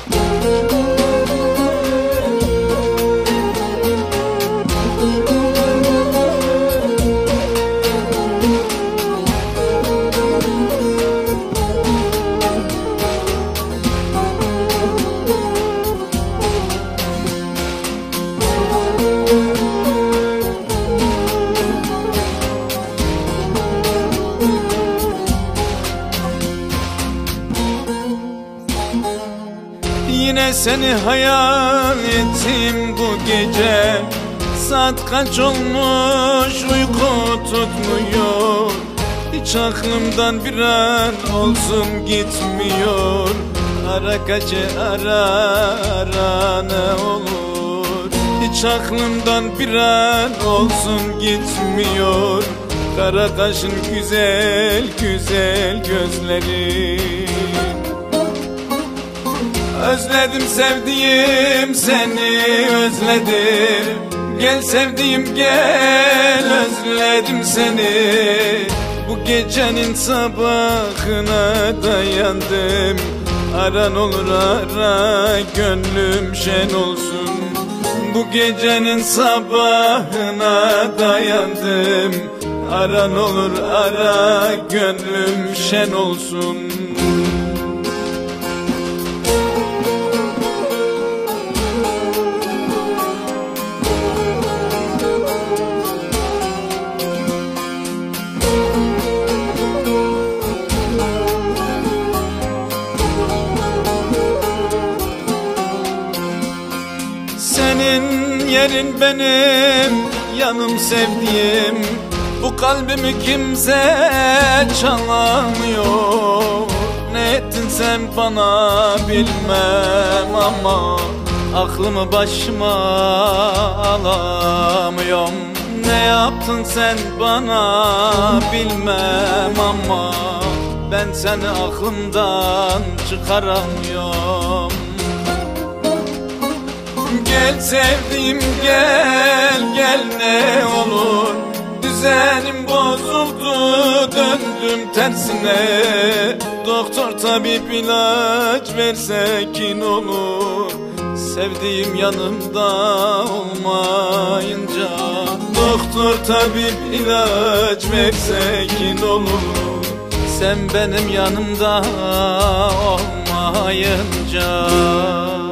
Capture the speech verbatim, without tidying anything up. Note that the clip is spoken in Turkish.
Yine seni hayal ettim bu gece. Saat kaç olmuş, uyku tutmuyor. Hiç aklımdan bir an olsun gitmiyor. Ara gece ara ara ne olur. Hiç aklımdan bir an olsun gitmiyor. Kara kaşın güzel güzel gözleri. Özledim sevdiğim seni özledim. Gel sevdiğim gel özledim seni. Bu gecenin sabahına dayandım. Aran olur ara gönlüm şen olsun. Bu gecenin sabahına dayandım. Aran olur ara gönlüm şen olsun. Senin yerin benim yanım sevdiğim. Bu kalbimi kimse çalamıyor. Ne ettin sen bana bilmem ama aklımı başıma alamıyorum. Ne yaptın sen bana bilmem ama ben seni aklımdan çıkaramıyorum. Gel sevdiğim gel gel ne olur. Düzenim bozuldu döndüm tersine. Doktor tabip ilaç versekin olur. Sevdiğim yanımda olmayınca. Doktor tabip ilaç versekin olur. Sen benim yanımda olmayınca.